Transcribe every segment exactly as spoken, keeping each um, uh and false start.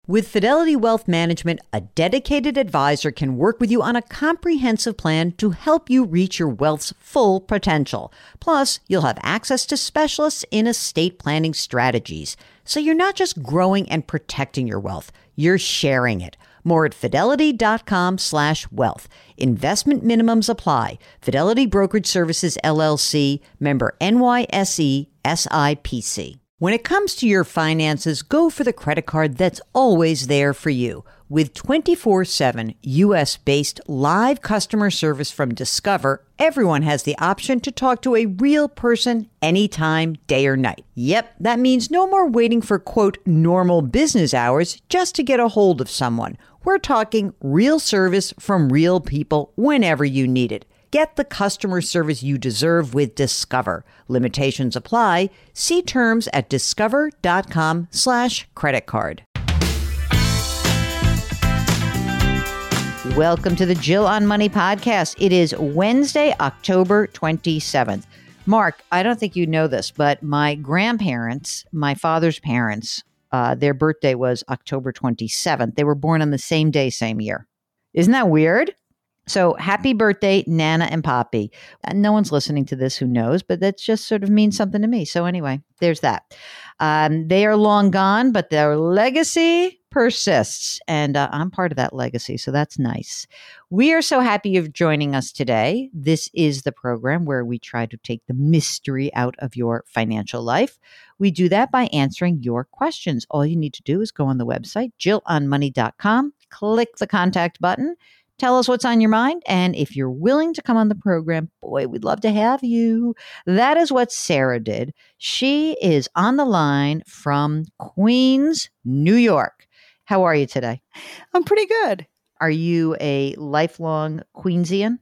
With Fidelity Wealth Management, a dedicated advisor can work with you on a comprehensive plan to help you reach your wealth's full potential. Plus, you'll have access to specialists in estate planning strategies. So you're not just growing and protecting your wealth, you're sharing it. More at fidelity.com slash wealth. Investment minimums apply. Fidelity Brokerage Services, L L C, member N Y S E, S I P C. When it comes to your finances, go for the credit card that's always there for you. With twenty-four seven U S-based live customer service from Discover, everyone has the option to talk to a real person anytime, day or night. Yep, that means no more waiting for, quote, normal business hours just to get a hold of someone. We're talking real service from real people whenever you need it. Get the customer service you deserve with Discover. Limitations apply. See terms at discover.com slash credit card. Welcome to the Jill on Money podcast. It is Wednesday, October twenty-seventh. Mark, I don't think you know this, but my grandparents, my father's parents, uh, their birthday was October twenty-seventh. They were born on the same day, same year. Isn't that weird? So happy birthday, Nana and Poppy. And no one's listening to this who knows, but that just sort of means something to me. So anyway, there's that. Um, they are long gone, but their legacy persists. And uh, I'm part of that legacy. So that's nice. We are so happy you're joining us today. This is the program where we try to take the mystery out of your financial life. We do that by answering your questions. All you need to do is go on the website, jill on money dot com, click the contact button. Tell us what's on your mind. And if you're willing to come on the program, boy, we'd love to have you. That is what Sarah did. She is on the line from Queens, New York. How are you today? I'm pretty good. Are you a lifelong Queensian?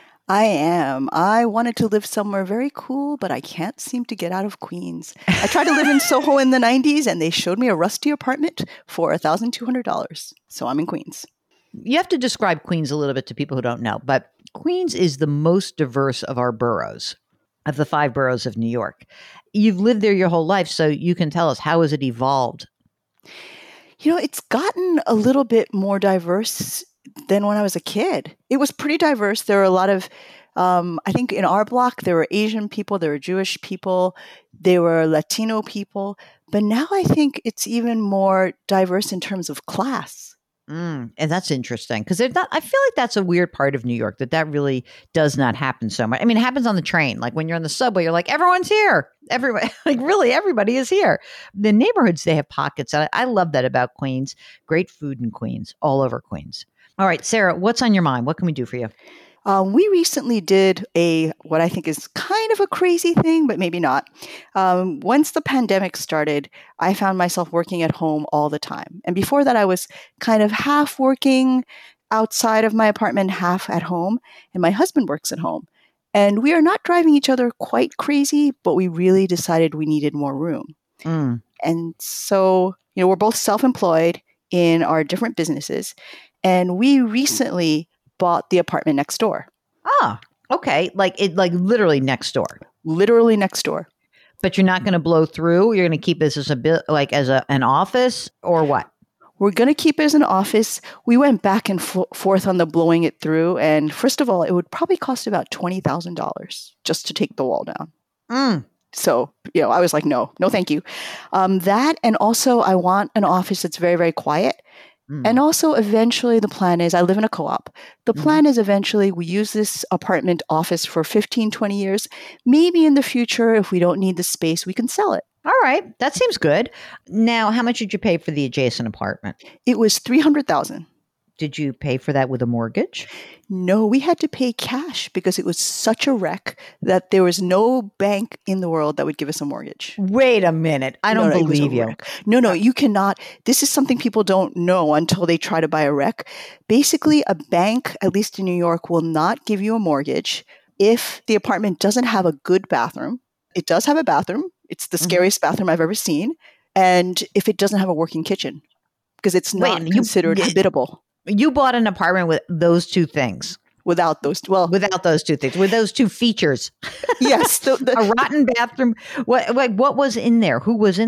I am. I wanted to live somewhere very cool, but I can't seem to get out of Queens. I tried to live in Soho in the nineties, and they showed me a rusty apartment for one thousand two hundred dollars. So I'm in Queens. You have to describe Queens a little bit to people who don't know, but Queens is the most diverse of our boroughs, of the five boroughs of New York. You've lived there your whole life, so you can tell us, how has it evolved? You know, it's gotten a little bit more diverse than when I was a kid. It was pretty diverse. There were a lot of, um, I think in our block, there were Asian people, there were Jewish people, there were Latino people. But now I think it's even more diverse in terms of class. Mm, and that's interesting because I feel like that's a weird part of New York, that that really does not happen so much. I mean, it happens on the train. Like when you're on the subway, you're like, everyone's here. Everybody, like really, everybody is here. The neighborhoods, they have pockets. I, I love that about Queens. Great food in Queens, all over Queens. All right, Sarah, what's on your mind? What can we do for you? Um, we recently did a, what I think is kind of a crazy thing, but maybe not. Um, once the pandemic started, I found myself working at home all the time. And before that, I was kind of half working outside of my apartment, half at home. And my husband works at home. And we are not driving each other quite crazy, but we really decided we needed more room. Mm. And so, you know, we're both self-employed in our different businesses. And we recently bought the apartment next door. Ah, okay. Like it, like literally next door. Literally next door. But you're not going to blow through. You're going to keep this as a bit like as a, an office or what? We're going to keep it as an office. We went back and fo- forth on the blowing it through. And first of all, it would probably cost about twenty thousand dollars just to take the wall down. Mm. So, you know, I was like, no, no, thank you. Um, that, and also I want an office that's very, very quiet. Mm. And also eventually the plan is, I live in a co-op. The mm. plan is eventually we use this apartment office for fifteen, twenty years. Maybe in the future, if we don't need the space, we can sell it. All right. That seems good. Now, how much did you pay for the adjacent apartment? It was three hundred thousand dollars. Did you pay for that with a mortgage? No, we had to pay cash because it was such a wreck that there was no bank in the world that would give us a mortgage. Wait a minute. I don't no, no, believe you. Wreck. No, no, you cannot. This is something people don't know until they try to buy a wreck. Basically, a bank, at least in New York, will not give you a mortgage if the apartment doesn't have a good bathroom. It does have a bathroom. It's the mm-hmm. scariest bathroom I've ever seen. And if it doesn't have a working kitchen, because it's not Wait, considered you, habitable. You bought an apartment with those two things. Without those, well, without those two things, with those two features. Yes, the, the, a rotten bathroom. What, like, what was in there? Who was in there?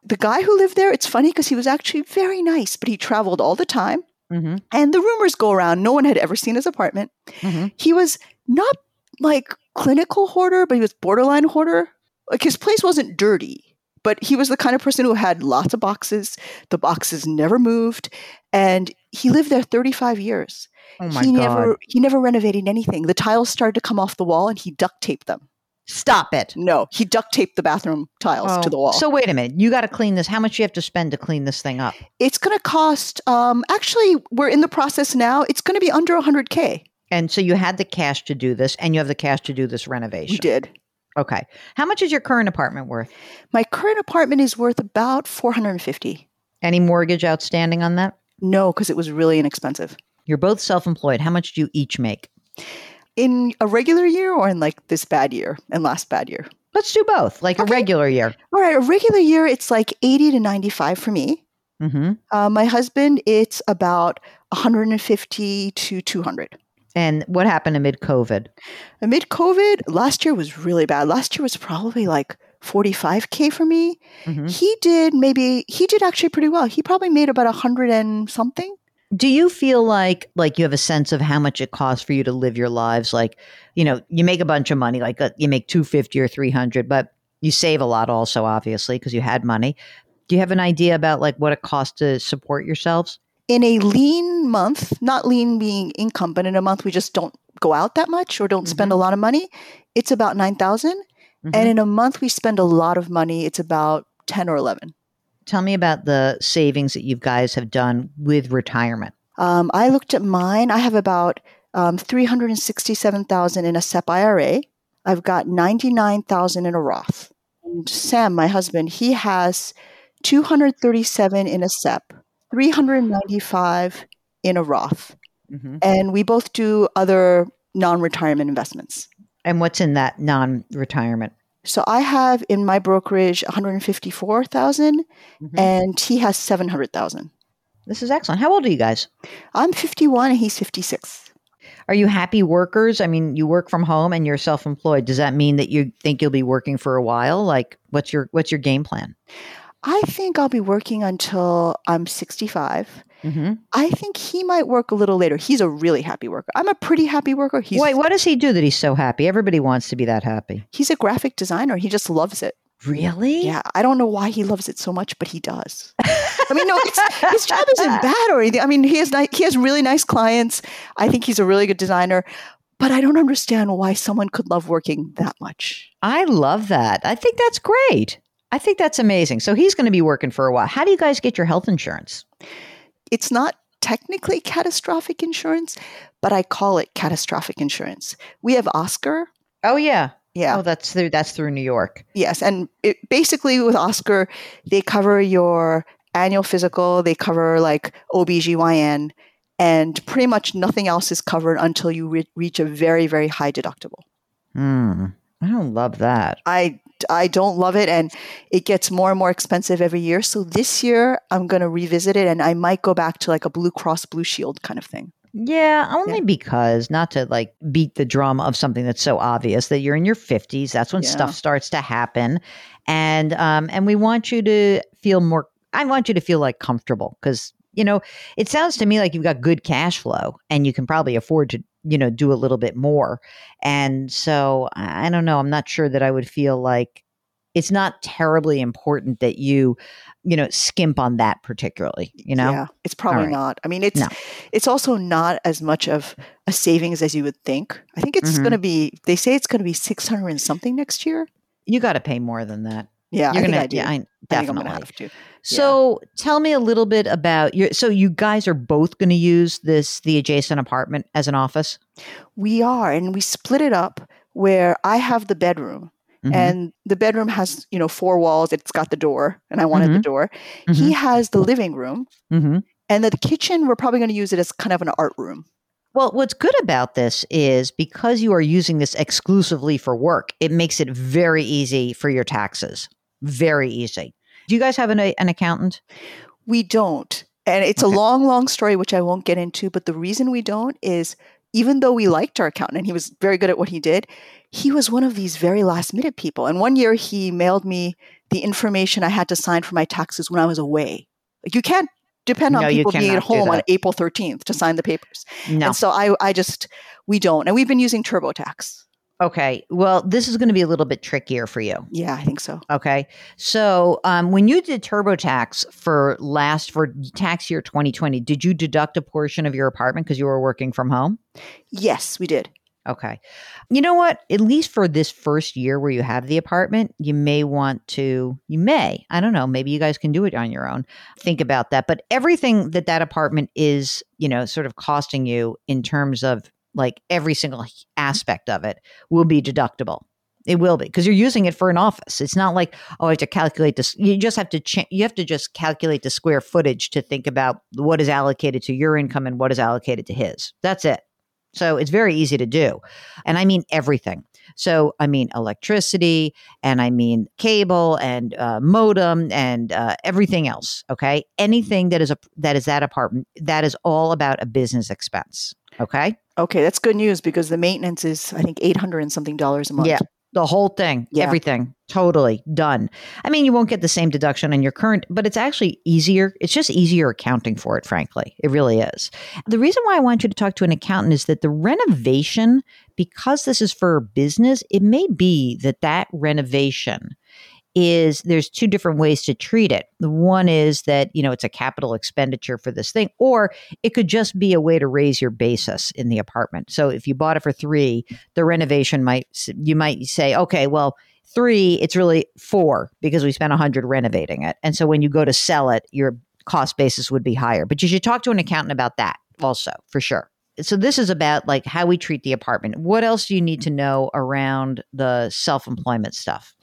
the guy who lived there, it's funny because he was actually very nice, but he traveled all the time. Mm-hmm. And the rumors go around, no one had ever seen his apartment. Mm-hmm. He was not like clinical hoarder, but he was borderline hoarder. Like his place wasn't dirty, but he was the kind of person who had lots of boxes. The boxes never moved. And he lived there thirty-five years. Oh my he God. never he never renovated anything. The tiles started to come off the wall and he duct taped them. Stop it. No, he duct taped the bathroom tiles Oh, to the wall. So wait a minute. You got to clean this. How much do you have to spend to clean this thing up? It's going to cost, um, actually, we're in the process now. It's going to be under one hundred K. And so you had the cash to do this, and you have the cash to do this renovation. We did. Okay. How much is your current apartment worth? My current apartment is worth about four hundred fifty. Any mortgage outstanding on that? No, because it was really inexpensive. You're both self-employed. How much do you each make? In a regular year or in like this bad year and last bad year? Let's do both, like Okay. a regular year. All right, a regular year, it's like eighty to ninety-five for me. Mm-hmm. Uh, my husband, it's about one hundred fifty to two hundred. And what happened amid COVID? Amid COVID, last year was really bad. Last year was probably like forty-five K for me. Mm-hmm. He did maybe, he did actually pretty well. He probably made about a hundred and something. Do you feel like like you have a sense of how much it costs for you to live your lives? Like, you know, you make a bunch of money, like uh, you make two hundred fifty or three hundred, but you save a lot also, obviously, because you had money. Do you have an idea about like what it costs to support yourselves? In a lean month, not lean being income, but in a month we just don't go out that much or don't Mm-hmm. spend a lot of money, it's about nine thousand. Mhm. And in a month we spend a lot of money, it's about ten or eleven. Tell me about the savings that you guys have done with retirement. Um, I looked at mine. I have about um, three hundred sixty-seven thousand in a S E P I R A. I've got ninety-nine thousand in a Roth. And Sam, my husband, he has two hundred thirty-seven in a S E P, three hundred ninety-five in a Roth. Mm-hmm. And we both do other non-retirement investments. And what's in that non-retirement? So I have in my brokerage one hundred fifty-four thousand Mhm. and he has seven hundred thousand. This is excellent. How old are you guys? I'm fifty-one and he's fifty-six. Are you happy workers? I mean, you work from home and you're self-employed. Does that mean that you think you'll be working for a while? Like, what's your what's your game plan? I think I'll be working until I'm sixty-five. Mm-hmm. I think he might work a little later. He's a really happy worker. I'm a pretty happy worker. He's Wait, what does he do that he's so happy? Everybody wants to be that happy. he's a graphic designer. He just loves it. Really? Yeah, I don't know why he loves it so much, but he does. I mean, no, it's, his job isn't bad or anything. I mean, he has ni- he has really nice clients. I think he's a really good designer, but I don't understand why someone could love working that much. I love that. I think that's great. I think that's amazing. So he's going to be working for a while. How do you guys get your health insurance? It's not technically catastrophic insurance, but I call it catastrophic insurance. We have Oscar. Oh yeah. Yeah. Oh, that's through that's through New York. Yes. And it, basically with Oscar, they cover your annual physical, they cover like O B G Y N, and pretty much nothing else is covered until you re- reach a very, very high deductible. Hmm. I don't love that. I, I don't love it, and it gets more and more expensive every year. So this year, I'm going to revisit it, and I might go back to like a Blue Cross Blue Shield kind of thing. Yeah, only Yeah. because not to like beat the drum of something that's so obvious that you're in your fifties. That's when Yeah. stuff starts to happen, and um, and we want you to feel more. I want you to feel like comfortable because you know it sounds to me like you've got good cash flow and you can probably afford to you know do a little bit more. And so I I don't know. I'm not sure that I would feel like it's not terribly important that you you know skimp on that particularly. You know. Yeah, it's probably right. not. I mean, it's No. it's also not as much of a savings as you would think. I think it's Mhm. going to be. They say it's going to be six hundred and something next year. You got to pay more than that. Yeah, You're I think gonna, I do. yeah, I, I think I'm definitely. going to have to. So tell me a little bit about your. So you guys are both going to use this the adjacent apartment as an office. We are, and we split it up where I have the bedroom, Mhm. and the bedroom has you know four walls. It's got the door, and I wanted the Mhm. door. He has the living room, Mhm. and the kitchen. We're probably going to use it as kind of an art room. Well, what's good about this is because you are using this exclusively for work, it makes it very easy for your taxes. Very easy. Do you guys have an, an accountant? We don't. And it's Okay. a long, long story, which I won't get into. But the reason we don't is even though we liked our accountant and he was very good at what he did, he was one of these very last minute people. And one year he mailed me the information I had to sign for my taxes when I was away. Like you can't depend on No, you people being at cannot do home on that. April thirteenth to sign the papers. No. And so I, I just, we don't. And we've been using TurboTax. Okay. Well, this is going to be a little bit trickier for you. Yeah, I think so. Okay. So um, when you did TurboTax for last, for tax year twenty twenty, did you deduct a portion of your apartment because you were working from home? Yes, we did. Okay. You know what? At least for this first year where you have the apartment, you may want to, you may, I don't know, maybe you guys can do it on your own. Think about that. But everything that that apartment is, you know, sort of costing you in terms of like every single aspect of it will be deductible. It will be because you're using it for an office. It's not like, oh, I have to calculate this. You just have to, ch- you have to just calculate the square footage to think about what is allocated to your income and what is allocated to his. That's it. So it's very easy to do. And I mean everything. So I mean electricity and I mean cable and uh, modem and uh, everything else. Okay. Anything that is a, that is that apartment, that is all about a business expense. Okay. Okay. That's good news because the maintenance is, I think, eight hundred and something dollars a month. Yeah. The whole thing, Yeah. everything, totally done. I mean, you won't get the same deduction on your current, but it's actually easier. It's just easier accounting for it, frankly. It really is. The reason why I want you to talk to an accountant is that the renovation, because this is for business, it may be that that renovation is, there's two different ways to treat it. The one is that, you know, it's a capital expenditure for this thing, or it could just be a way to raise your basis in the apartment. So if you bought it for three, the renovation might, you might say, okay, well, three, it's really four because we spent a hundred renovating it. And so when you go to sell it, your cost basis would be higher, but you should talk to an accountant about that also for sure. So this is about like how we treat the apartment. What else do you need to know around the self-employment stuff?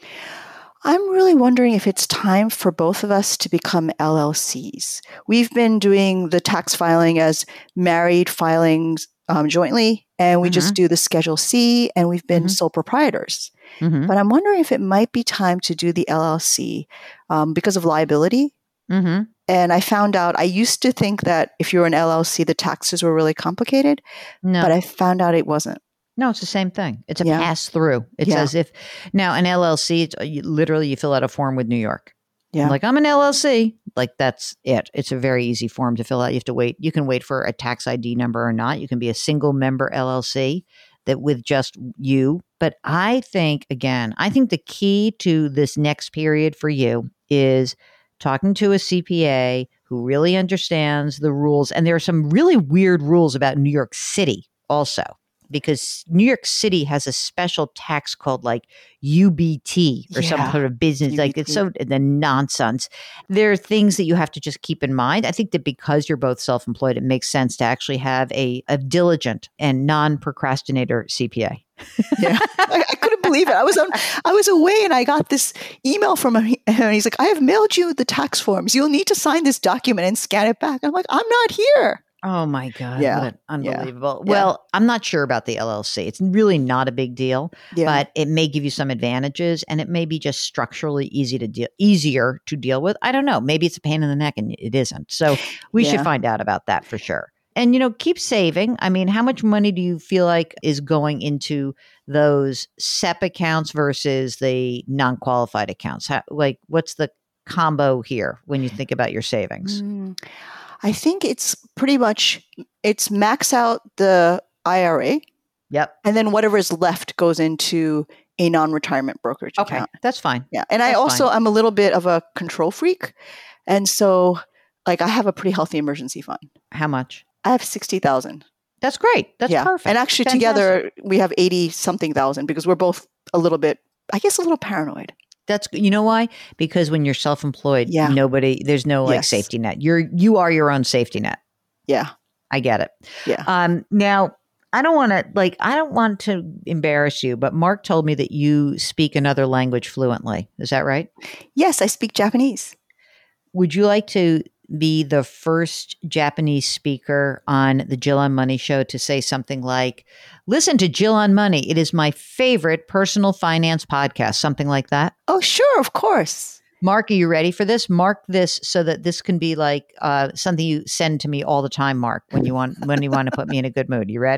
I'm really wondering if it's time for both of us to become L L Cs. We've been doing the tax filing as married filings um, jointly, and we mm-hmm. just do the Schedule C, and we've been mm-hmm. sole proprietors. Mm-hmm. But I'm wondering if it might be time to do the L L C um, because of liability. Mm-hmm. And I found out, I used to think that if you're an L L C, the taxes were really complicated, no. but I found out it wasn't. No, it's the same thing. It's a yeah. pass through. It's yeah. as if now an L L C, it's, you, literally you fill out a form with New York. Yeah. Like I'm an L L C. Like that's it. It's a very easy form to fill out. You have to wait. You can wait for a tax I D number or not. You can be a single member L L C that with just you. But I think, again, I think the key to this next period for you is talking to a C P A who really understands the rules. And there are some really weird rules about New York City also, because New York City has a special tax called like U B T or yeah. some sort of business. U B T. Like it's so the nonsense. There are things that you have to just keep in mind. I think that because you're both self-employed, it makes sense to actually have a, a diligent and non-procrastinator C P A. Yeah, I, I couldn't believe it. I was on, I was away, and I got this email from him, and he's like, "I have mailed you the tax forms. You'll need to sign this document and scan it back." I'm like, "I'm not here." Oh my God. Yeah. What unbelievable. Yeah. Well, yeah. I'm not sure about the L L C. It's really not a big deal, yeah. but it may give you some advantages, and it may be just structurally easy to deal, easier to deal with. I don't know. Maybe it's a pain in the neck and it isn't. So we yeah. should find out about that for sure. And, you know, keep saving. I mean, how much money do you feel like is going into those S E P accounts versus the non-qualified accounts? How, like, what's the combo here when you think about your savings? Mm. I think it's pretty much, it's max out the I R A. Yep. And then whatever is left goes into a non-retirement brokerage okay, account. That's fine. Yeah. And that's I also, fine. I'm a little bit of a control freak. And so like I have a pretty healthy emergency fund. How much? I have sixty thousand. That's great. That's yeah. perfect. And actually Fantastic. Together we have eighty something thousand because we're both a little bit, I guess, a little paranoid. That's, you know why? Because when you're self-employed, yeah. nobody, there's no like yes. safety net. You're, you are your own safety net. Yeah. I get it. Yeah. Um, now I don't want to like, I don't want to embarrass you, but Mark told me that you speak another language fluently. Is that right? Yes. I speak Japanese. Would you like to be the first Japanese speaker on the Jill on Money show to say something like, listen to Jill on Money. It is my favorite personal finance podcast, something like that? Oh, sure. Of course. Mark, are you ready for this? Mark this so that this can be like uh, something you send to me all the time, Mark, when you want when you want to put me in a good mood. You ready?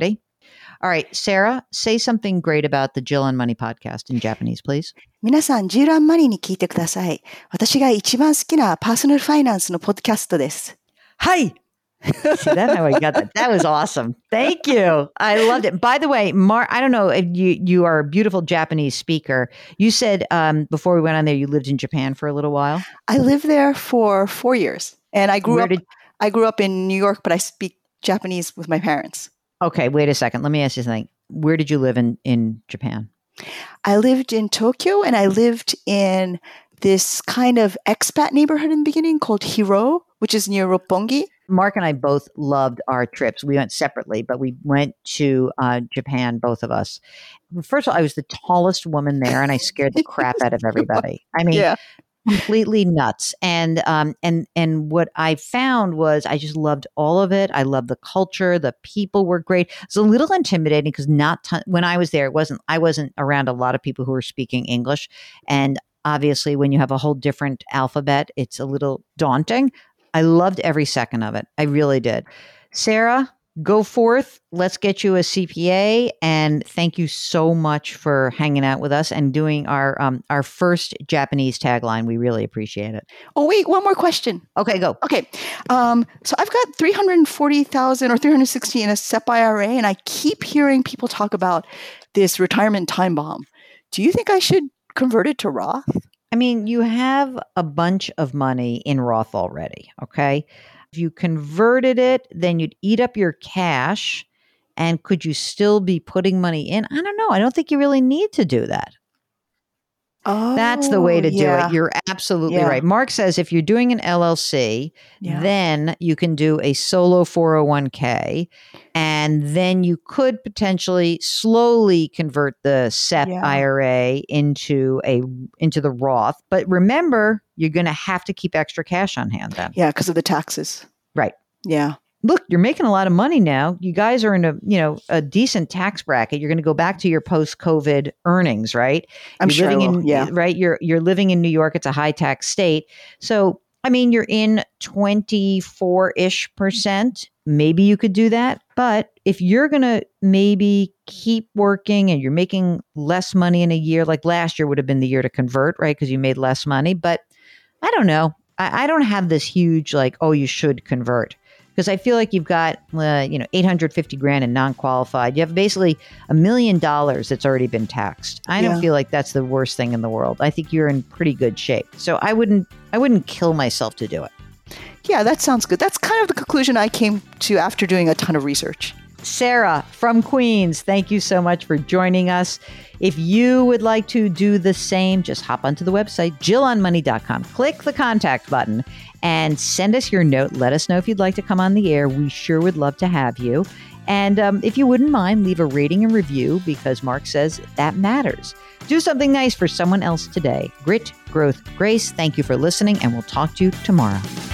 All right, Sarah, say something great about the Jill on Money podcast in Japanese, please. 皆さん、Jill on Money に聞いてください。私が一番好きなパーソナルファイナンスのポッドキャストです。 Hi! See, that's how I got that. That was awesome. Thank you. I loved it. By the way, Mark, I don't know if you, you are a beautiful Japanese speaker. You said um, before we went on there, you lived in Japan for a little while. I lived there for four years. And I grew Where up did- I grew up in New York, but I speak Japanese with my parents. Okay, wait a second. Let me ask you something. Where did you live in, in Japan? I lived in Tokyo, and I lived in this kind of expat neighborhood in the beginning called Hiro, which is near Roppongi. Mark and I both loved our trips. We went separately, but we went to uh, Japan, both of us. First of all, I was the tallest woman there, and I scared the crap out of everybody. I mean, Yeah. completely nuts. And um, and and what I found was I just loved all of it. I loved the culture. The people were great. It's a little intimidating because not ton- when I was there, it wasn't. I wasn't around a lot of people who were speaking English, and obviously, when you have a whole different alphabet, it's a little daunting. I loved every second of it. I really did. Sarah, go forth. Let's get you a C P A. And thank you so much for hanging out with us and doing our um, our first Japanese tagline. We really appreciate it. Oh, wait, one more question. Okay, go. Okay. Um, so I've got three hundred forty thousand or three hundred sixty in a S E P I R A, and I keep hearing people talk about this retirement time bomb. Do you think I should convert it to Roth? I mean, you have a bunch of money in Roth already, okay? If you converted it, then you'd eat up your cash. And could you still be putting money in? I don't know. I don't think you really need to do that. Oh, That's the way to yeah. do it. You're absolutely Yeah. right. Mark says if you're doing an L L C, Yeah. then you can do a solo four oh one k, and then you could potentially slowly convert the S E P Yeah. I R A into a into the Roth. But remember, you're going to have to keep extra cash on hand then. Yeah, because of the taxes. Right. Yeah. Look, you're making a lot of money now. You guys are in a, you know, a decent tax bracket. You're going to go back to your post-COVID earnings, right? I'm you're sure I living will, in, yeah. right? You're you're living in New York. It's a high tax state. So, I mean, you're in twenty-four-ish percent. Maybe you could do that. But if you're going to maybe keep working and you're making less money in a year, like last year would have been the year to convert, right? Because you made less money. But I don't know. I, I don't have this huge like, oh, you should convert. Because I feel like you've got, uh, you know, eight hundred fifty grand in non-qualified. You have basically a million dollars that's already been taxed. I don't Yeah. feel like that's the worst thing in the world. I think you're in pretty good shape. So I wouldn't, I wouldn't kill myself to do it. Yeah, that sounds good. That's kind of the conclusion I came to after doing a ton of research. Sarah from Queens, thank you so much for joining us. If you would like to do the same, just hop onto the website, jill on money dot com. Click the contact button and send us your note. Let us know if you'd like to come on the air. We sure would love to have you. And um, if you wouldn't mind, leave a rating and review because Mark says that matters. Do something nice for someone else today. Grit, growth, grace. Thank you for listening, and we'll talk to you tomorrow.